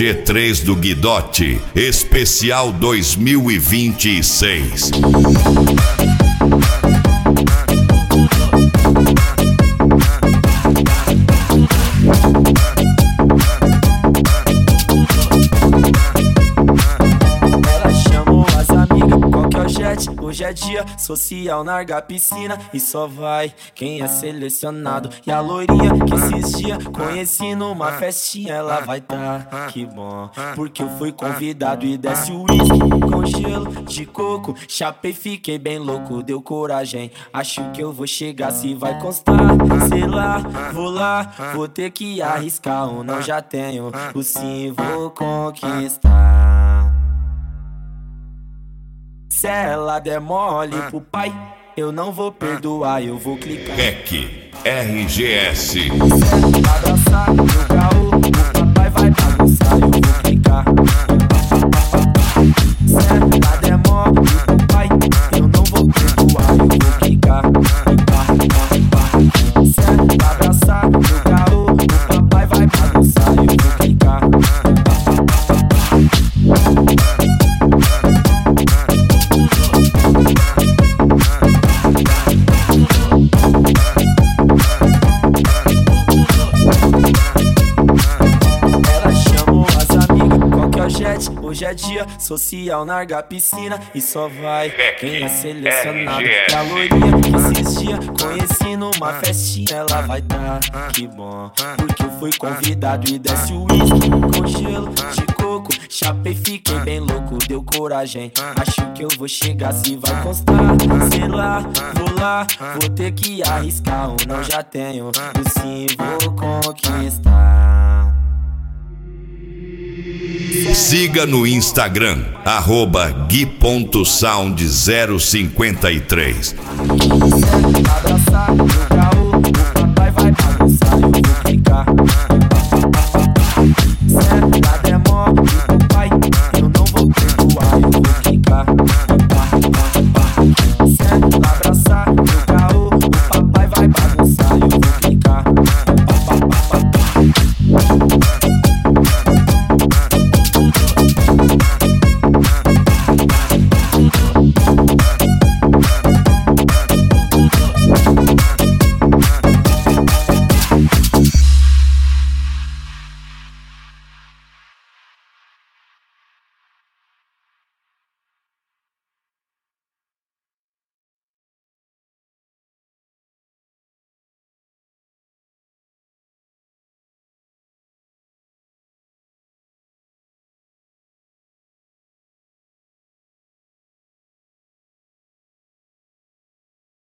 G3 do Guidotti, especial 2026. Hoje é dia social, larga a piscina e só vai quem é selecionado. E a loirinha que esses dias conheci numa festinha, ela vai tá, que bom, porque eu fui convidado. E desce o uísque com gelo de coco, chapei, fiquei bem louco, deu coragem. Acho que eu vou chegar, se vai constar, sei lá, vou ter que arriscar ou não, já tenho o sim, vou conquistar. Se ela der mole pro pai, eu não vou perdoar, eu vou clicar. REC RGS. Se ela abraçar meu caô, o papai vai bagunçar, eu vou clicar. Se ela der mole pro pai, eu não vou perdoar, eu vou clicar. Se ela abraçar meu caô, o papai vai bagunçar, eu vou clicar. Hoje é dia social, larga a piscina e só vai quem é selecionado. E a loirinha que esses dias conheci numa festinha, ela vai tá, que bom, porque eu fui convidado. E desce o uísque com gelo de coco, chapei, fiquei bem louco, deu coragem. Acho que eu vou chegar, se vai constar, sei lá, vou ter que arriscar ou não, já tenho o sim, vou conquistar. Siga no Instagram, @gui.sound053. Se abraçar meu caô, o papai vai bagunçar, eu vou clicar. Se ela der mole pro pai, eu não vou perdoar, eu vou clicar. Se ela